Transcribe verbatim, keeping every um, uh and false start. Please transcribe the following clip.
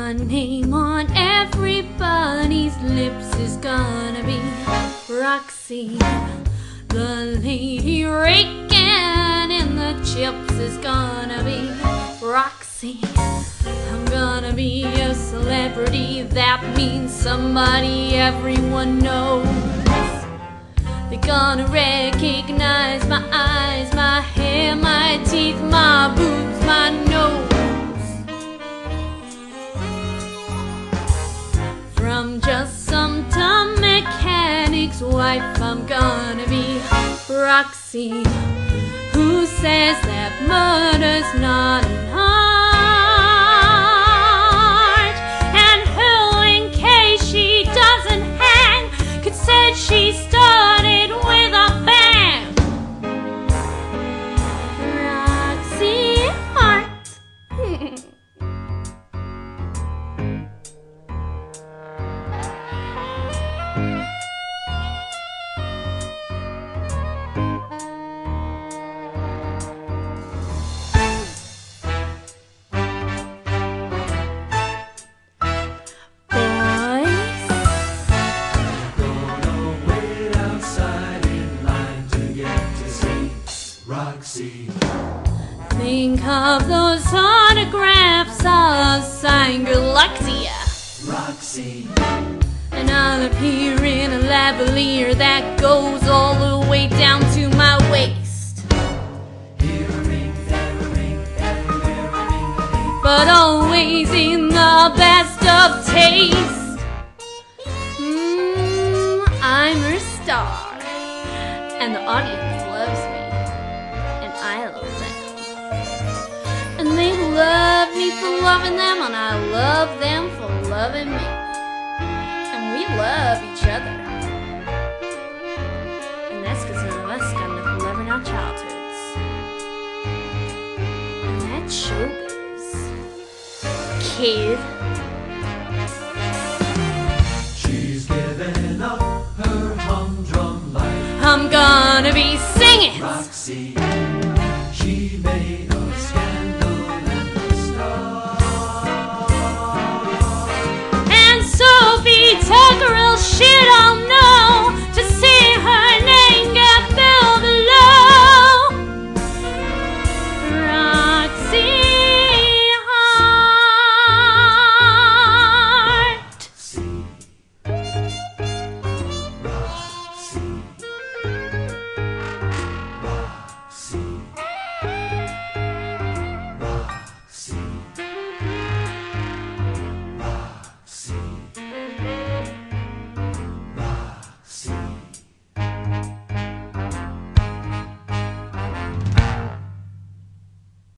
My name on everybody's lips is gonna be Roxy. The lady raking in the chips is gonna be Roxy. I'm gonna be a celebrity, that means somebody everyone knows. They're gonna recognize my eyes, my hair, my teeth, my boobs, my nose. From just some dumb mechanic's wife, I'm gonna be Roxy, who says that murder's not an art, and who, in case she doesn't hang, could say she started with a bang. Roxy Hart. Roxy. Think of those autographs I'll sign Galaxia. Roxy. And I'll appear in a lavalier that goes all the way down to my waist. Here a ring, there a ring, everywhere a ring, a ring. But always in the best of taste. Mm, I'm her star, and the audience loves me. I love them, and they love me for loving them, and I love them for loving me, and we love each other, and that's because none of us got enough love in our childhoods, and that's showbiz, kid. She's given up her humdrum life. I'm gonna be singing Roxy. She made a scandal and a star. and Sophie Tucker will shit